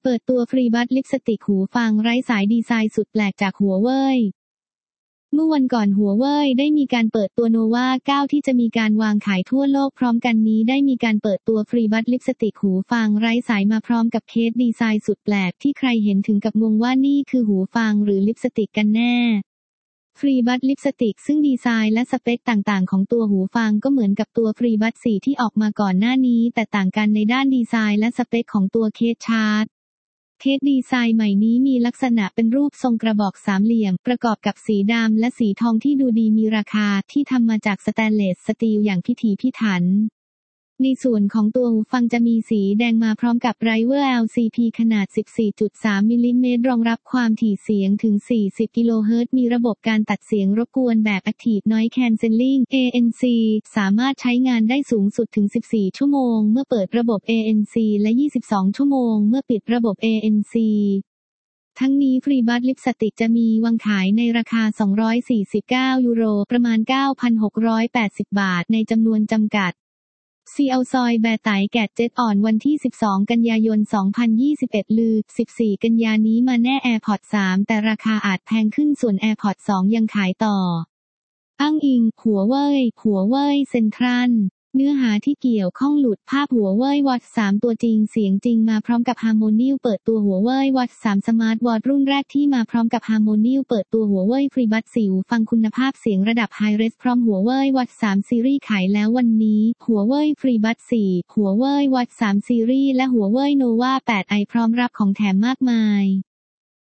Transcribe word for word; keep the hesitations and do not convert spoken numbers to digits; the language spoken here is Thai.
เปิดตัวฟรีบัดลิปสติกหูฟังไร้สายดีไซน์สุดแปลกจากหัวเว่ยเมื่อวันก่อนหัวเว่ยได้มีการเปิดตัวโนวาเก้าที่จะมีการวางขายทั่วโลกพร้อมกันนี้ได้มีการเปิดตัวฟรีบัดลิปสติกหูฟังไร้สายมาพร้อมกับเคสดีไซน์สุดแปลกที่ใครเห็นถึงกับงงว่านี่คือหูฟังหรือลิปสติกกันแน่ฟรีบัดลิปสติกซึ่งดีไซน์และสเปคต่างๆของตัวหูฟังก็เหมือนกับตัวฟรีบัดสี่ที่ออกมาก่อนหน้านี้แต่ต่างกันในด้านดีไซน์และสเปคของตัวเคสชาร์จเคสดีไซน์ใหม่นี้มีลักษณะเป็นรูปทรงกระบอกสามเหลี่ยมประกอบกับสีดำและสีทองที่ดูดีมีราคาที่ทำมาจากสแตนเลสสตีลอย่างพิถีพิถันในส่วนของตัวหูฟังจะมีสีแดงมาพร้อมกับไรเวอร์ แอล ซี พี ขนาด สิบสี่จุดสาม มิลลิเมตรรองรับความถี่เสียงถึง สี่สิบ กิโลเฮิรตซ์มีระบบการตัดเสียงรบกวนแบบ Active Noise Cancelling เอ เอ็น ซี สามารถใช้งานได้สูงสุดถึง สิบสี่ ชั่วโมงเมื่อเปิดระบบ เอ เอ็น ซี และ ยี่สิบสอง ชั่วโมงเมื่อปิดระบบ เอ เอ็น ซี ทั้งนี้ฟรีบัดลิปสติกจะมีวางขายในราคาสองร้อยสี่สิบเก้ายูโรประมาณ เก้าพันหกร้อยแปดสิบ บาทในจำนวนจำกัดซีเอาซอยแบร์ไตแกดเจ็ตอ่อนวันที่สิบสองกันยายนสองพันยี่สิบเอ็ดลือสิบสี่กันยานี้มาแน่ AirPods สามแต่ราคาอาจแพงขึ้นส่วน AirPods สองยังขายต่ออ้างอิงหัวเว่ยหัวเว่ยเซ็นทรัลเนื้อหาที่เกี่ยวข้องหลุดภาพหัวเว่ย Watch สามตัวจริงเสียงจริงมาพร้อมกับ Harmony เปิดตัวหัวเว่ย Watch สาม Smart Watch รุ่นแรกที่มาพร้อมกับ Harmony เปิดตัวหัวเว่ย FreeBuds สี่หูฟังคุณภาพเสียงระดับ High Res พร้อมหัวเว่ย Watch สาม Series ขายแล้ววันนี้หัวเว่ย FreeBuds สี่หัวเว่ย Watch สาม Series และหัวเว่ย Nova แปด ไอ พร้อมรับของแถมมากมาย